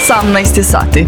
18 sati.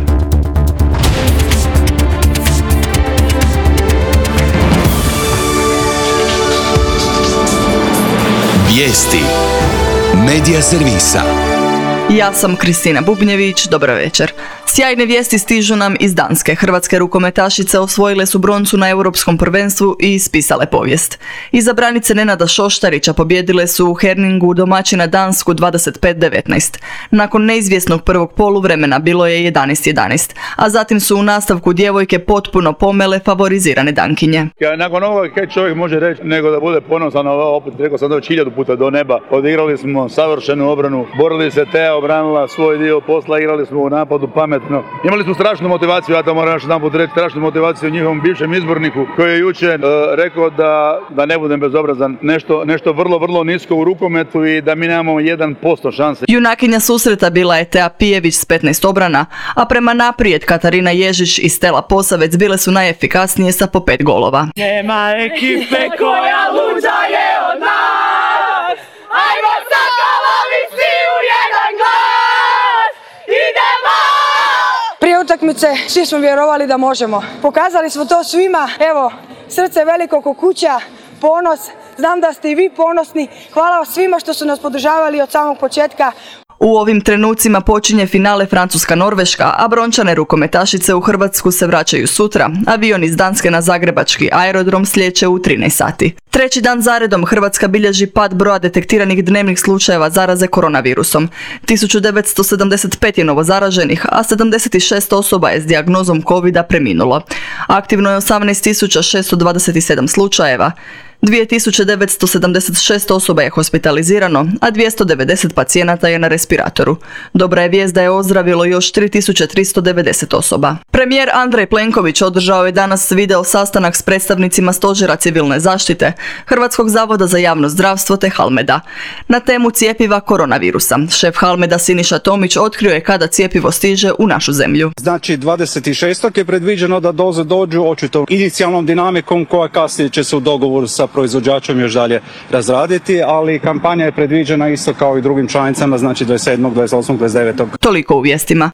Vijesti Medija servisa. Ja sam Kristina Bubnjević, dobro večer. Sjajne vijesti stižu nam iz Danske. Hrvatske rukometašice osvojile su broncu na Europskom prvenstvu i ispisale povijest. Iza branice Nenada Šoštarića pobjedile su u Herningu domaćina Dansku 25-19. Nakon neizvjesnog prvog poluvremena bilo je 11-11, a zatim su u nastavku djevojke potpuno pomele favorizirane Dankinje. Nakon ovoga kaj čovjek može reći nego da bude ponosan, opet rekao sam da već 1000 puta do neba. Odigrali smo savršenu obranu, borili se, Teja obranila svoj dio posla, igrali smo u napadu pametno. Imali smo strašnu motivaciju, ja to moram još jedanput reći, strašnu motivaciju u njihovom bivšem izborniku koji je jučer rekao da ne budem bezobrazan, nešto vrlo nisko u rukometu i da mi nemamo 1% šanse. Junakinja susreta bila je Teja Pijević s 15 obrana, a prema naprijed Katarina Ježić i Stela Posavec bile su najefikasnije sa po 5 golova. Nema ekipe koja luđa je od nas, ajmo Sokolovi svi u jedan glas, idemo! Prije utakmice svi smo vjerovali da možemo. Pokazali smo to svima, evo, srce veliko ko kuća, ponos, znam da ste i vi ponosni, hvala svima što su nas podržavali od samog početka. U ovim trenucima počinje finale Francuska-Norveška, a brončane rukometašice u Hrvatsku se vraćaju sutra. Avion iz Danske na zagrebački aerodrom slijeće u 13 sati. Treći dan zaredom Hrvatska bilježi pad broja detektiranih dnevnih slučajeva zaraze koronavirusom. 1975 je novo zaraženih, a 76 osoba je s dijagnozom covida preminulo. Aktivno je 18.627 slučajeva. 2976 osoba je hospitalizirano, a 290 pacijenata je na respiratoru. Dobra je vijest da je ozdravilo još 3390 osoba. Premijer Andrej Plenković održao je danas video sastanak s predstavnicima Stožera civilne zaštite, Hrvatskog zavoda za javno zdravstvo te Halmeda. Na temu cjepiva koronavirusa, šef Halmeda Siniša Tomić otkrio je kada cjepivo stiže u našu zemlju. Znači 26. je predviđeno da doze dođu, očito inicijalnom dinamikom koja kasnije će se u dogovoru sa proizvođačom još dalje razraditi, ali kampanja je predviđena isto kao i drugim članicama, znači 27., 28., 29. Toliko u vijestima.